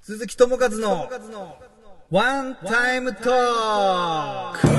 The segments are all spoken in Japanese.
鈴木智和のワンタイムトーク。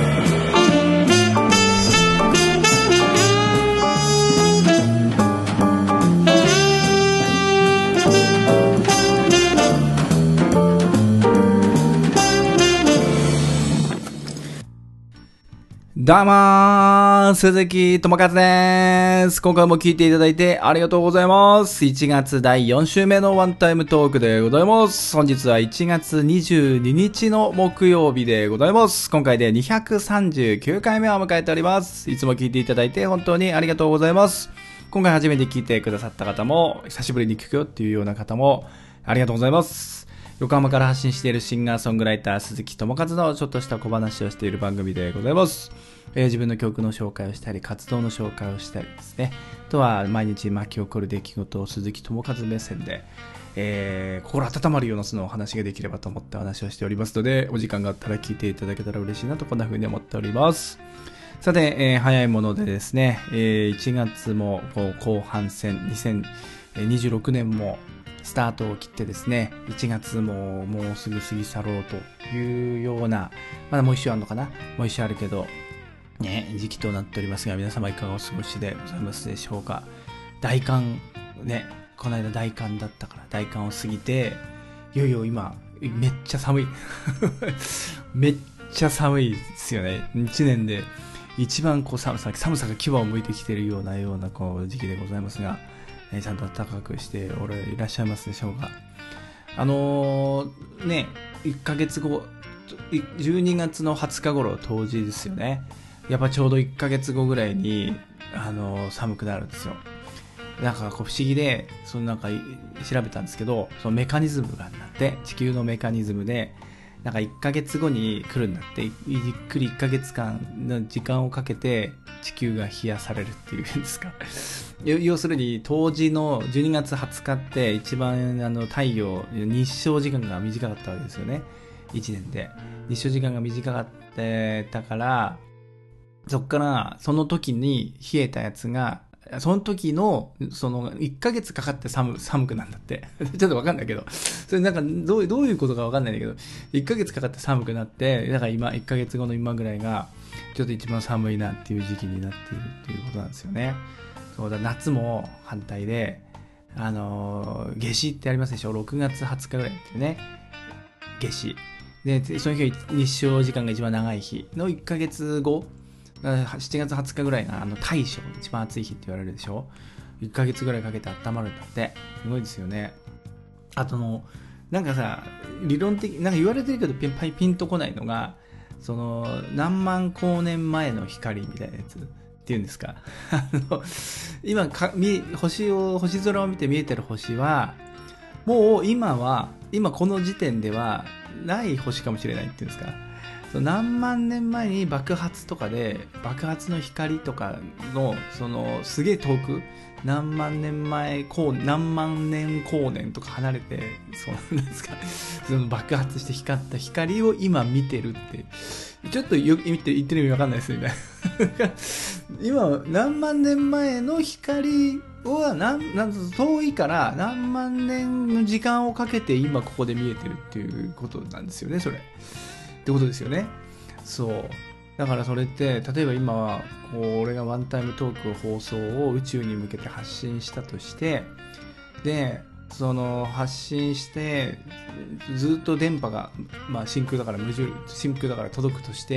どうもー、鈴木智和です。今回も聞いていただいてありがとうございます。1月第4週目のワンタイムトークでございます。本日は1月22日の木曜日でございます。今回で239回目を迎えております。いつも聞いていただいて本当にありがとうございます。今回初めて聞いてくださった方も、久しぶりに聞くよっていうような方もありがとうございます。横浜から発信しているシンガーソングライター鈴木智和のちょっとした小話をしている番組でございます。自分の曲の紹介をしたり活動の紹介をしたりですね、あとは毎日巻き起こる出来事を鈴木智和目線で、心温まるようなそのお話ができればと思ってお話をしておりますので、お時間があったら聞いていただけたら嬉しいなとこんな風に思っております。さて、早いものでですね、1月も後半戦2026年もスタートを切ってですね、1月ももうすぐ過ぎ去ろうというような、まだもう一週あるのかな、もう一週あるけどね、時期となっておりますが、皆様いかがお過ごしでございますでしょうか。大寒ね、この間大寒だったから大寒を過ぎて、いよいよ今めっちゃ寒いめっちゃ寒いですよね。1年で一番こう寒さが牙を剥いてきているようなこう時期でございますが、ちゃんと暖かくしていらっしゃいますでしょうか。ね、1ヶ月後、12月の20日頃冬至ですよね。やっぱちょうど1ヶ月後ぐらいに寒くなるんですよ。なんかこう不思議で、そのなんか調べたんですけど、そのメカニズムがあって、地球のメカニズムでなんか1ヶ月後に来るんだって、ゆっくり1ヶ月間の時間をかけて地球が冷やされるっていうんですか。要するに冬至の12月20日って一番太陽日照時間が短かったわけですよね。1年で日照時間が短かったから、そっからその時に冷えたやつがその時のその1ヶ月かかって寒くなんだってちょっとわかんないけど、それなんかどういうことかわかんないんだけど、1ヶ月かかって寒くなって、だから今1ヶ月後の今ぐらいがちょっと一番寒いなっていう時期になっているっていうことなんですよね。そうだ、夏も反対で夏至ってありますでしょ。6月20日ぐらいってね、夏至で、その日が日照時間が一番長い日の1ヶ月後、7月20日ぐらいが大暑、一番暑い日って言われるでしょ。1ヶ月ぐらいかけて温まるんだって。すごいですよね。あとなんかさ、理論的なんか言われてるけどピンとこないのが、その何万光年前の光みたいなやつっていうんですか。今星空を見て見えてる星はもう今この時点ではない星かもしれないっていうんですか。何万年前に爆発の光とかのそのすげえ遠く何万年光年とか離れて、そうなんですか、その爆発して光った光を今見てるって、ちょっと言ってる意味わかんないですよね。今何万年前の光は遠いから何万年の時間をかけて今ここで見えてるっていうことなんですよね、それってことですよね。そうだからそれって例えば今はこう俺がワンタイムトーク放送を宇宙に向けて発信したとして、でその発信してずっと電波が、真空だから届くとして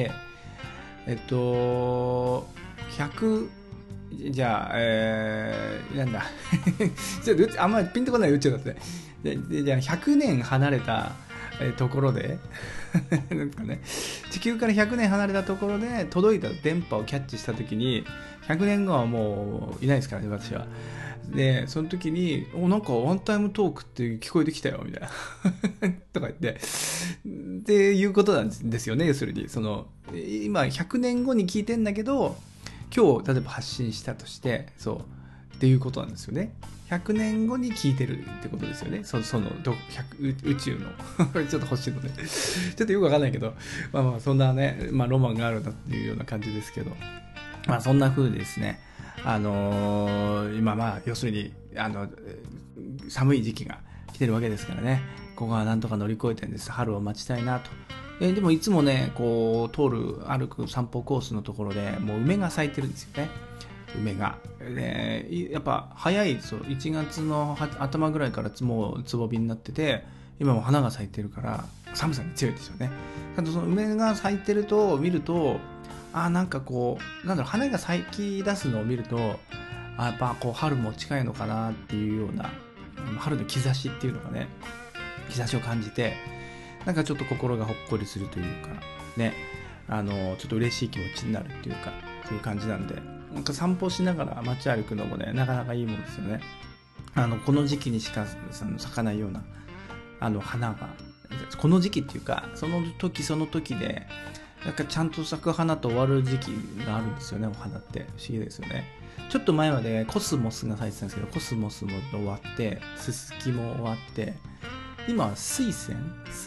、100じゃあなんだちょっとあんまりピンとこない宇宙だって。でじゃあ100年離れたところでなんかね、地球から100年離れたところで届いた電波をキャッチした時に、100年後はもういないですからね、私は。でその時になんかワンタイムトークって聞こえてきたよみたいなとか言っていうことなんですよね。要するに今100年後に聞いてんだけど、今日例えば発信したとして、そうっていうことなんですよね。100年後に聞いてるってことですよね。宇宙のちょっと欲しいのでちょっとよくわかんないけど、そんなね、ロマンがあるなっていうような感じですけど、そんな風でですね、今要するに寒い時期が来てるわけですからね。ここはなんとか乗り越えてるんです。春を待ちたいなと。でもいつもね、こう、歩く散歩コースのところで、もう梅が咲いてるんですよね。梅が。やっぱ早いですよ。1月の頭ぐらいからもうつぼみになってて、今も花が咲いてるから、寒さに強いですよね。ただその梅が咲いてると、見ると、なんかこう、花が咲き出すのを見ると、やっぱこう、春も近いのかなっていうような、春の兆しっていうのがね、兆しを感じて、なんかちょっと心がほっこりするというか、ね、ちょっと嬉しい気持ちになるっていうか、そういう感じなんで、なんか散歩しながら街歩くのもね、なかなかいいもんですよね。この時期にしか咲かないような、花が、この時期っていうか、その時その時で、なんかちゃんと咲く花と終わる時期があるんですよね、お花って。不思議ですよね。ちょっと前までコスモスが咲いてたんですけど、コスモスも終わって、ススキも終わって、今は水仙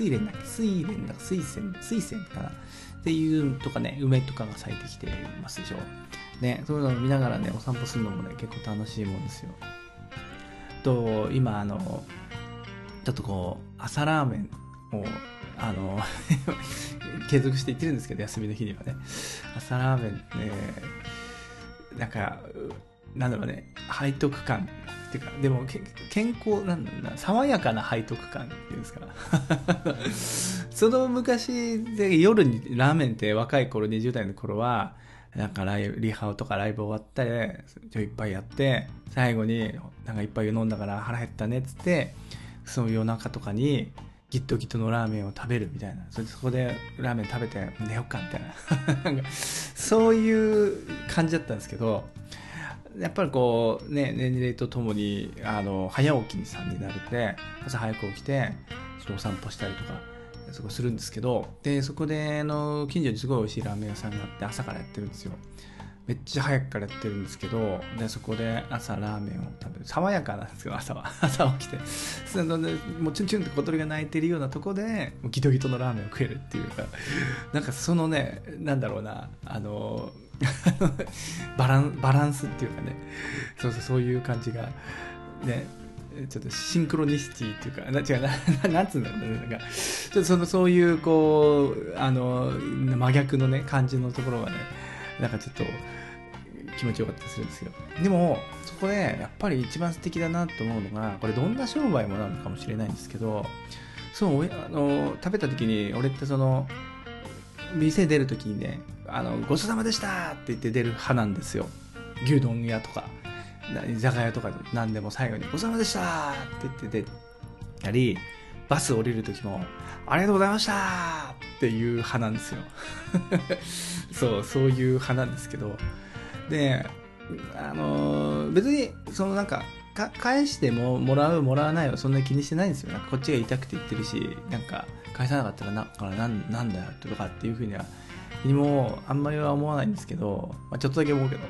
かなっていうとかね、梅とかが咲いてきていますでしょう。ね、そういうのを見ながらね、お散歩するのもね、結構楽しいもんですよ。と、今ちょっとこう、朝ラーメンを、継続していってるんですけど、休みの日にはね。朝ラーメンね、なんか、なんだろうね、背徳感っていうか、でも健康なんだな、爽やかな背徳感っていうんですか。その昔で夜にラーメンって若い頃、20代の頃は、なんかリハとかライブ終わったり、一杯やって、最後になんか一杯飲んだから腹減ったねっつって、その夜中とかにギットギットのラーメンを食べるみたいな。そこでラーメン食べて寝よっかみたいな。なんかそういう感じだったんですけど、やっぱりこうね、年齢とともに早起きさんになるんで、朝早く起きてちょっとお散歩したりとかそこするんですけど、でそこで近所にすごい美味しいラーメン屋さんがあって、朝からやってるんですよ。めっちゃ早くからやってるんですけど、でそこで朝ラーメンを食べる。爽やかなんですよ、朝起きてもうチュンチュンって小鳥が鳴いてるようなとこでギトギトのラーメンを食えるっていうか、なんかそのね、なんだろうな、バランスっていうかね、そういう感じがね、ちょっとシンクロニシティっていうか、なんつうんだろうね、なんかちょっとそういうこう真逆のね感じのところがね、なんかちょっと気持ちよかったりするんですよ。でもそこでやっぱり一番素敵だなと思うのが、これどんな商売もなのかもしれないんですけど、食べた時に俺って店出る時にね、ごちそうさまでしたって言って出る派なんですよ。牛丼屋とか居酒屋とかで何でも最後にごちそうさまでしたって言って出たり、バス降りる時もありがとうございましたっていう派なんですよ。そういう派なんですけど、で別になんか返してももらわないはそんなに気にしてないんですよ。なんかこっちが痛くて言ってるし、なんか返さなかったらなんだよとかっていうふうにはもあんまりは思わないんですけど、ちょっとだけ思うけど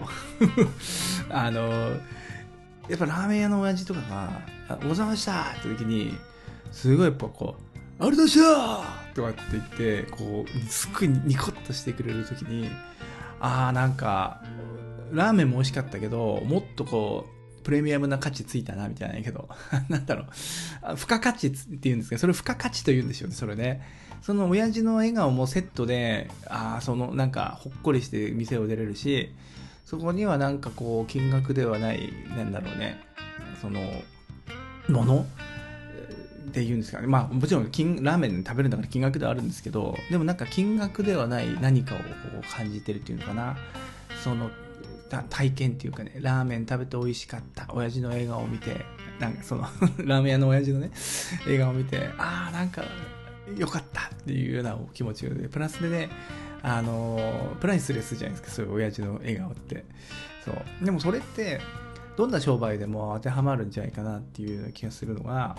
やっぱラーメン屋の親父とかがごちそうさまでしたって時にすごいやっぱこうありがとうございましたとかって言ってこうすっごいニコッとしてくれる時に、なんかラーメンも美味しかったけど、もっとこうプレミアムな価値ついたなみたいなけどなんだろう、付加価値っていうんですけど、それ付加価値と言うんでしょうね。それね、その親父の笑顔もセットでなんかほっこりして店を出れるし、そこにはなんかこう金額ではないなんだろうね、ものっていうんですかね。もちろんラーメン食べるんだから金額ではあるんですけど、でもなんか金額ではない何かをこう感じてるっていうのかな。体験っていうかね、ラーメン食べて美味しかった親父の笑顔を見て、なんかラーメン屋の親父のね笑顔を見て、なんかよかったっていうような気持ちで、プラスでね、プライスレスじゃないですか、そういう親父の笑顔って。でもそれってどんな商売でも当てはまるんじゃないかなっていうような気がするのが、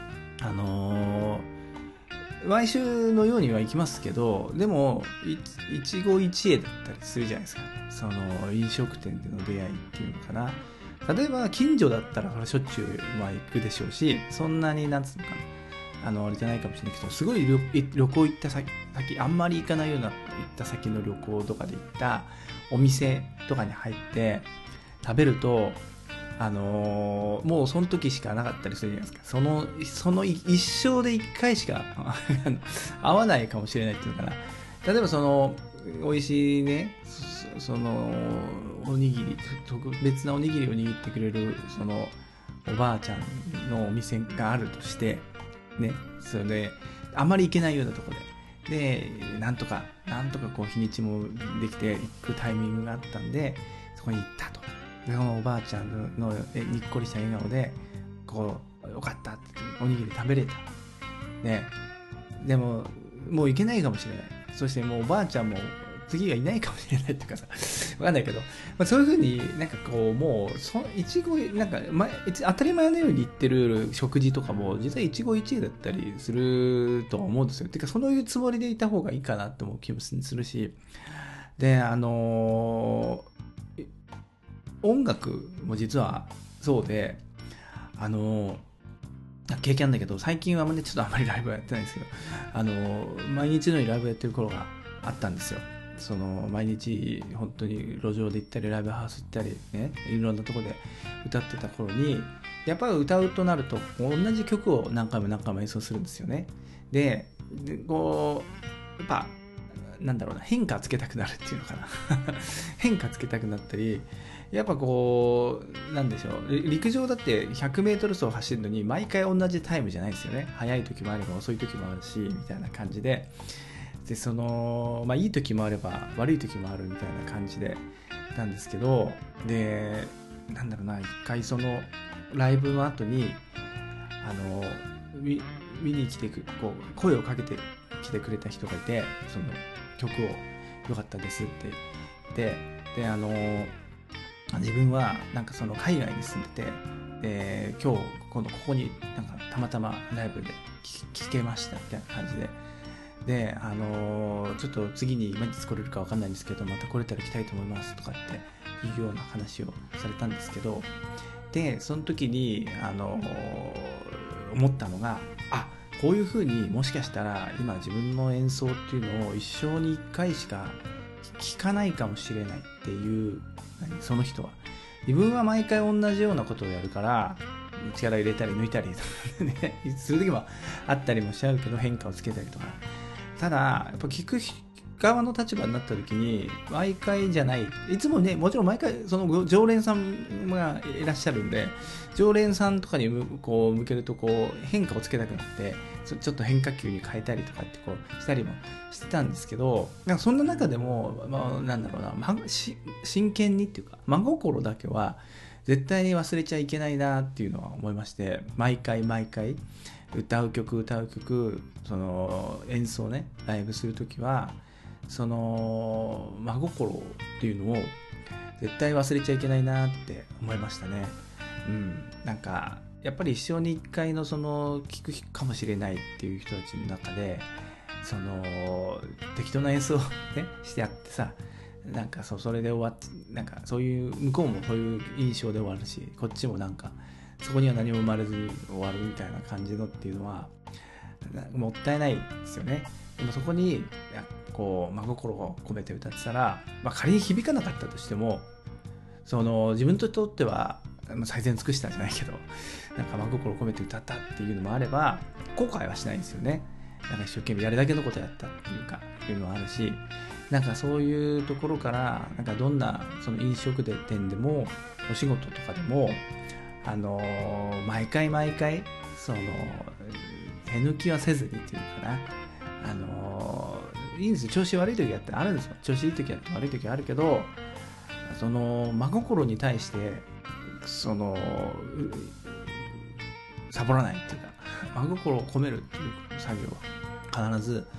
毎週のようには行きますけど、でも一期一会だったりするじゃないですか、飲食店での出会いっていうのかな。例えば近所だったらしょっちゅう行くでしょうし、そんなになんつうのかな、あれじゃないかもしれないけど、すごい旅行行った先、あんまり行かないような行った先の旅行とかで行ったお店とかに入って食べると、 もうその時しかなかったりするじゃないですか。その一生で一回しか会わないかもしれないっていうのかな。例えば美味しいね、おにぎり、特別なおにぎりを握ってくれる、おばあちゃんのお店があるとして、ね、それで、あまり行けないようなところで、なんとかこう日にちもできて行くタイミングがあったんで、そこに行ったと。で、そのおばあちゃんのにっこりした笑顔で、こう、よかったっておにぎり食べれた。ね。でも、もう行けないかもしれない。そしてもうおばあちゃんも次がいないかもしれないっていうかさ、わかんないけど、そういう風になんかこう、もう、一期、なんか、当たり前のように言ってる食事とかも、実は一期一会だったりするとは思うんですよ。てか、そういうつもりでいた方がいいかなって思う気もするし、で、音楽も実はそうで、経験あるんだけど、最近はちょっとあんまりライブはやってないんですけど、毎日のようにライブやってる頃があったんですよ。毎日本当に路上で行ったり、ライブハウス行ったりね、いろんなとこで歌ってた頃に、やっぱり歌うとなると、同じ曲を何回も演奏するんですよね。でこう、やっぱ、なんだろうな、変化つけたくなるっていうのかな。変化つけたくなったり、やっぱこう、なんでしょう、陸上だって100メートル走走るのに毎回同じタイムじゃないですよね。速い時もあれば遅い時もあるし、みたいな感じで、いい時もあれば悪い時もあるみたいな感じでなんですけど、で、なんだろうな、一回ライブの後に、見に来てこう、声をかけてきてくれた人がいて、曲を良かったですって言って、で、自分はなんか海外に住んでて、で、今ここになんかたまたまライブで聴けましたみたいな感じで、で、ちょっと次にいつ来れるか分かんないんですけど、また来れたら来たいと思いますとかっていうような話をされたんですけど、で、その時に、思ったのが、こういう風にもしかしたら今自分の演奏っていうのを一生に一回しか聴かないかもしれないっていう、その人は。自分は毎回同じようなことをやるから、力入れたり抜いたりする時もあったりもしちゃうけど、変化をつけたりとか。ただ、やっぱ聞く側の立場になった時に、毎回じゃない。いつもね、もちろん毎回、常連さんがいらっしゃるんで、常連さんとかにこう向けると、こう、変化をつけたくなって、ちょっと変化球に変えたりとかってこう、したりもしてたんですけど、なんかそんな中でも、なんだろうな、真剣にっていうか、真心だけは、絶対に忘れちゃいけないなっていうのは思いまして、毎回、歌う曲、演奏ね、ライブするときは、真心っていうのを絶対忘れちゃいけないなって思いましたね。なんか、やっぱり一生に一回の聞くかもしれないっていう人たちの中で、適当な演奏をね、してやってさ、なんかそれで終わって、なんかそういう、向こうもそういう印象で終わるし、こっちもなんか、そこには何も生まれずに終わるみたいな感じのっていうのは、もったいないですよね。でもそこに、こう、真心を込めて歌ってたら、仮に響かなかったとしても、自分にとっては、最善尽くしたんじゃないけど、なんか真心を込めて歌ったっていうのもあれば、後悔はしないんですよね。なんか一生懸命やるだけのことやったっていうのもあるし、なんかそういうところから、なんかどんな飲食店でも、お仕事とかでも、毎回、手抜きはせずにっていうのかな。いいんですよ。調子悪い時やってあるんですよ。調子いい時やって悪い時あるけど、真心に対して、サボらないっていうか、真心を込めるっていう作業は必ず、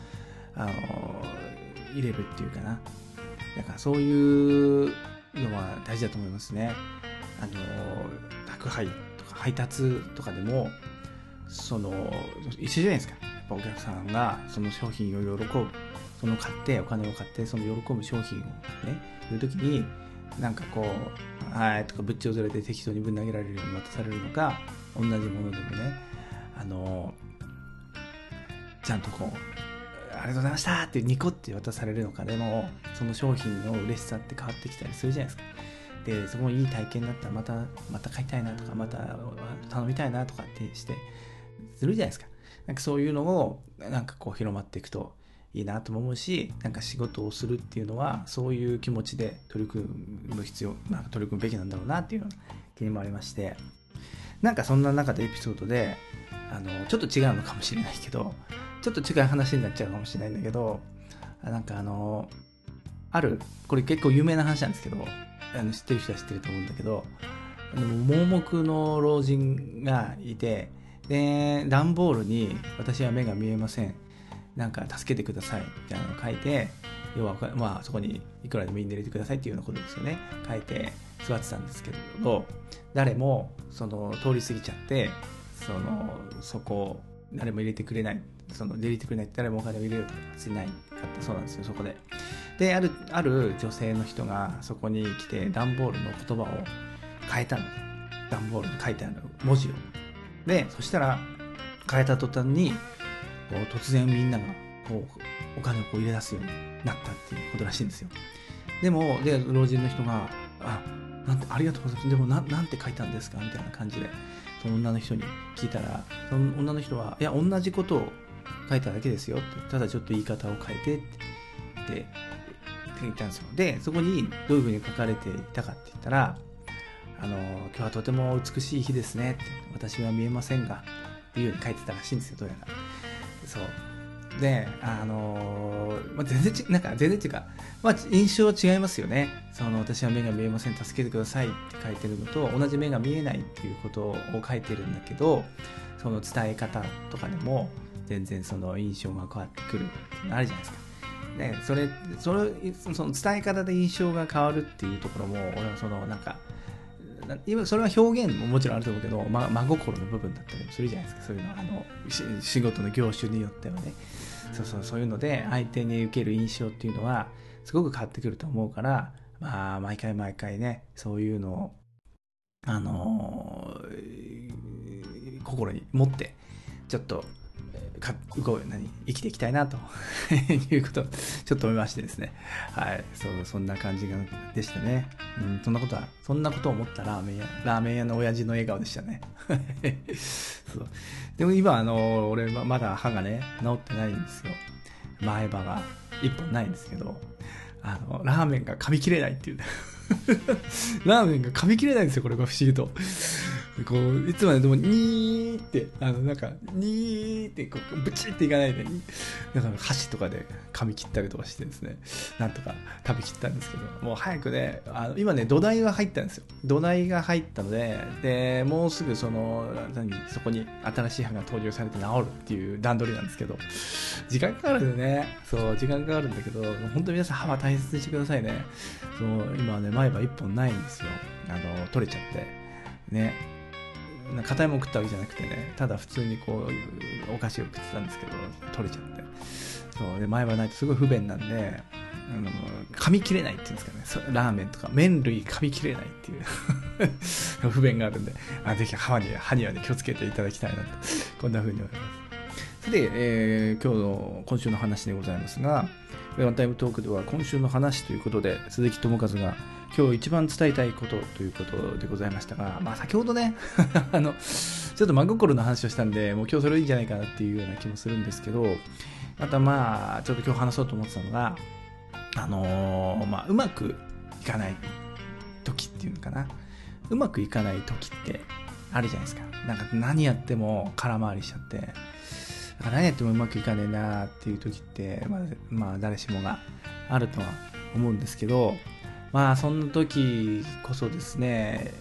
入れるっていうかな。だからそういうのは大事だと思いますね。宅配とか配達とかでも、一緒じゃないですか。やっぱお客さんがその商品を喜ぶ、お金を買って、喜ぶ商品をね、いうときに、なんかこう、はいとかぶっちょずれて適当にぶん投げられるように渡されるのか、同じものでもね、ちゃんとこう、ありがとうございましたってニコって渡されるのかでも、その商品の嬉しさって変わってきたりするじゃないですか。 でそこもいい体験だったらまた買いたいなとか、また頼みたいなとかってしてするじゃないですか。なんかそういうのをなんかこう広まっていくといいなとも思うし、なんか仕事をするっていうのはそういう気持ちで取り組むべきなんだろうなっていうのが気にもありまして、なんかそんな中でエピソードでちょっと違うのかもしれないけど、ちょっと違う話になっちゃうかもしれないんだけど、なんかこれ結構有名な話なんですけど、知ってる人は知ってると思うんだけど、盲目の老人がいて、で段ボールに私は目が見えません、なんか助けてくださいみたいなのを書いて、要はまあそこにいくらでも入れてくださいっていうようなことですよね。書いて座ってたんですけど、誰もその通り過ぎちゃって、そこを誰も入れてくれない、入れてくれないって誰もお金を入れるとかいないかったそうなんですよ。そこである女性の人がそこに来て段ボールの言葉を変えたの。段ボールに書いてある文字を。でそしたら変えた途端にこう突然みんながこうお金をこう入れ出すようになったっていうことらしいんですよ。で老人の人がありがとうございます、でもなんて書いたんですかみたいな感じでその女の人に聞いたら、その女の人は、いや同じことを書いただけですよって、ただちょっと言い方を変えてって言ったんですよ。でそこにどういうふうに書かれていたかって言ったら、今日はとても美しい日ですねって、私は見えませんがっていうように書いてたらしいんですよ。どうやらそうで、全然違うか、印象は違いますよね。私は目が見えません、助けてくださいって書いてるのと、同じ目が見えないっていうことを書いてるんだけど、その伝え方とかでも全然その印象が変わってくるっていうのあるじゃないですか。でその伝え方で印象が変わるっていうところも、俺は今それは表現ももちろんあると思うけど、真心の部分だったりもするじゃないですか。そういうのは仕事の業種によってはね、そういうので相手に受ける印象っていうのはすごく変わってくると思うから、毎回ね、そういうのを心に持ってちょっと生きていきたいなということをちょっと思いましてですね。はい、そんな感じでしたね。そんなことを思ったラーメン屋の親父の笑顔でしたね。そうでも今俺まだ歯がね治ってないんですよ。前歯が一本ないんですけど、ラーメンが噛み切れないっていうラーメンが噛み切れないんですよ。これが不思議とこういつまででもニーってニーってこうブチっていかないで、箸とかで噛み切ったりとかしてですね、なんとか食べきったんですけど、もう早くね、今ね土台が入ったんですよ。土台が入ったので、もうすぐそこに新しい歯が登場されて治るっていう段取りなんですけど、時間かかるんでね。時間かかるんだけど、本当に皆さん歯は大切にしてくださいね。今はね前歯一本ないんですよ。取れちゃってね、硬いもん食ったわけじゃなくてね、ただ普通にこうお菓子を食ってたんですけど取れちゃって、で前歯ないとすごい不便なんで、噛み切れないっていうんですかね。ラーメンとか麺類噛み切れないっていう不便があるんで、ぜひ歯にはね気をつけていただきたいなと、こんな風に思います。で、今週の話でございますが、ワンタイムトークでは今週の話ということで、鈴木智和が今日一番伝えたいことということでございましたが、先ほどねちょっと真心の話をしたんで、もう今日それいいんじゃないかなっていうような気もするんですけど、またちょっと今日話そうと思ってたのが、うまくいかない時っていうのかな。うまくいかない時ってあるじゃないですか。何やっても空回りしちゃって、何やってもうまくいかねえなっていう時って、誰しもがあるとは思うんですけど、そんな時こそですね、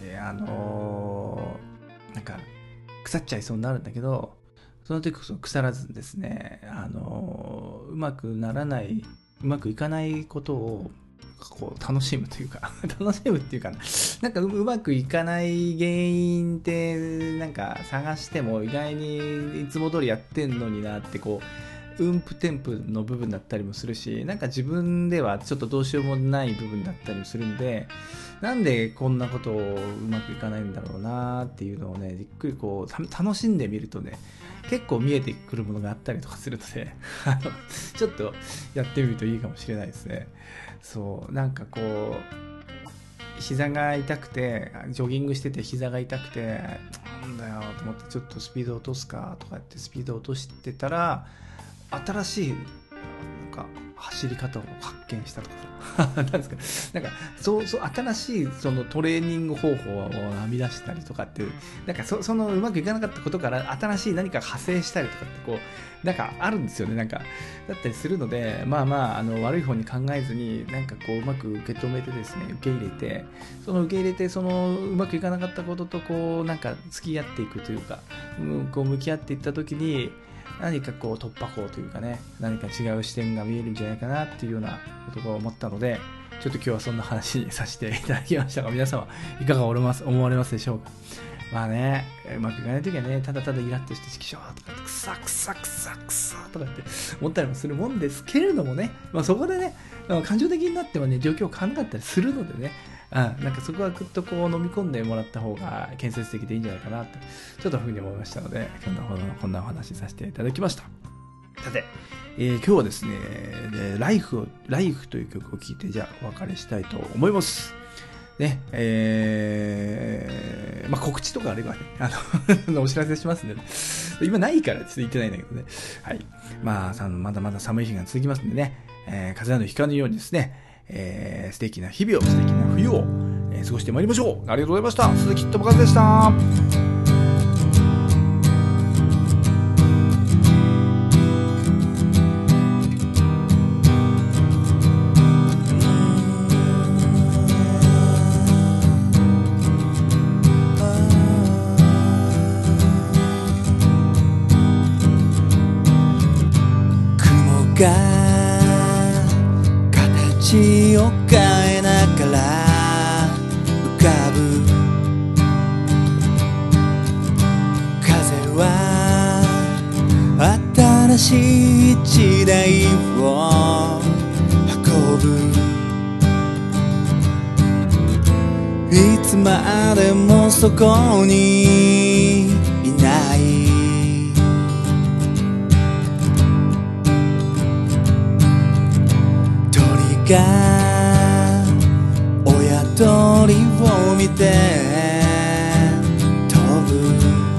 腐っちゃいそうになるんだけど、その時こそ腐らずですね、うまくいかないことをこう楽しむというかうまくいかない原因って探しても意外にいつも通りやってんのになって運プテンプの部分だったりもするし、自分ではちょっとどうしようもない部分だったりもするんで、なんでこんなことをうまくいかないんだろうなっていうのをね、じっくり楽しんでみるとね、結構見えてくるものがあったりとかするのでちょっとやってみるといいかもしれないですね。 膝が痛くて、ジョギングしてて膝が痛くて、なんだよと思ってちょっとスピード落とすかとかってスピード落としてたら、新しいなんか走り方を発見したとかなんですか、なんかそう新しいそのトレーニング方法を編み出したりとかっていう、なんかそのうまくいかなかったことから新しい何か派生したりとかってこうなんかあるんですよね。なんかだったりするので、悪い方に考えずになんかこううまく受け止めてですね、受け入れてそのうまくいかなかったこととこうなんか付き合っていくというか、こう向き合っていった時に何かこう突破口というかね、何か違う視点が見えるんじゃないかなっていうようなことを思ったので、ちょっと今日はそんな話にさせていただきましたが、皆様いかが思われますでしょうか。まあね、うまくいかないときはね、ただただイラッとしてチキショーとかってくさとかって思ったりもするもんですけれどもね、そこでね、感情的になってもね、状況変わらなかったりするのでね、なんかそこはぐっとこう飲み込んでもらった方が建設的でいいんじゃないかなとちょっとふうに思いましたので、こんなお話させていただきました。さて、今日はですね、ライフという曲を聴いてじゃあお別れしたいと思いますね。告知とかあればね、お知らせしますね。今ないからちょっと言ってないんだけどね。はい。まだまだ寒い日が続きますんでね、風邪のひかぬようにですね、素敵な日々を、素敵な冬を、過ごしてまいりましょう。ありがとうございました。鈴木智和でした。 雲が形を変えながら浮かぶ、風は新しい時代を運ぶ、いつまでもそこにいないが親鳥を見て飛ぶ、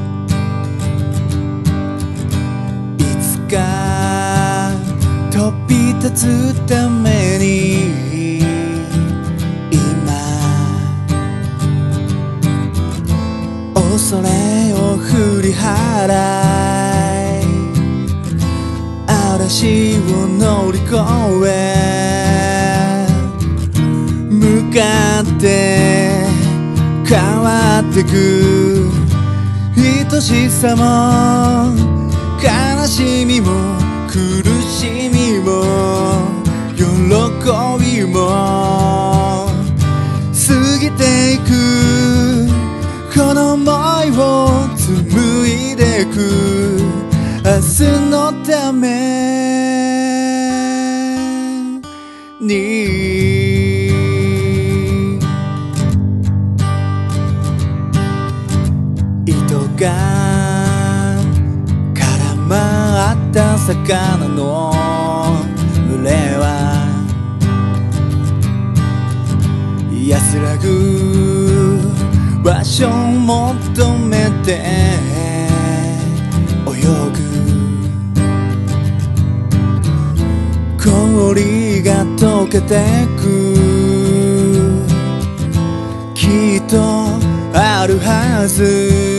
いつか飛び立つために今恐れを振り払い、嵐を乗り越え向かって変わってく、愛しさも悲しみも苦しみも喜びも過ぎていく、この想いを紡いでく、明日のために糸が絡まった魚の群れは安らぐ場所を求めて泳ぐ、氷が溶けてく、きっとあるはず、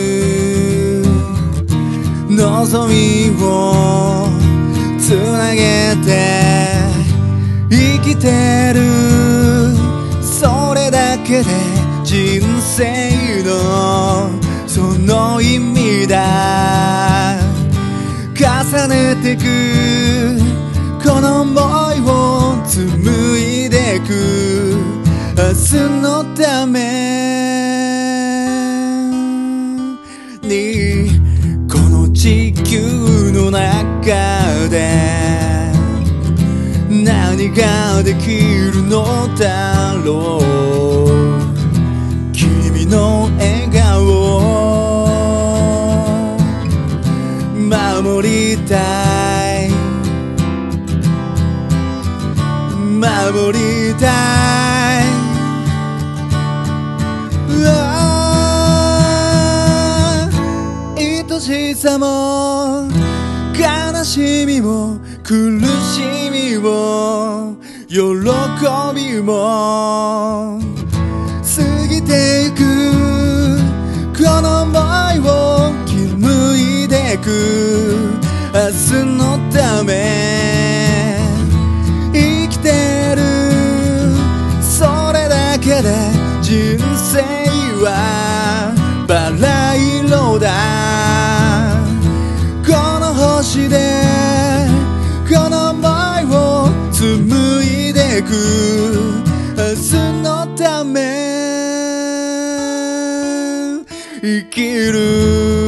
望みをつなげて生きてる、それだけで人生のその意味だ、重ねてくこの想いを紡いでく、明日のためにこの地球の中で何ができるのだろう、君の笑顔を守りたい、守りたい、 しさも悲しみも苦しみも喜びも過ぎてゆくこの想いを紡いでく明日のため生きてるそれだけで人生はバラ色だこの星でこの想いを紡いでく明日のため生きる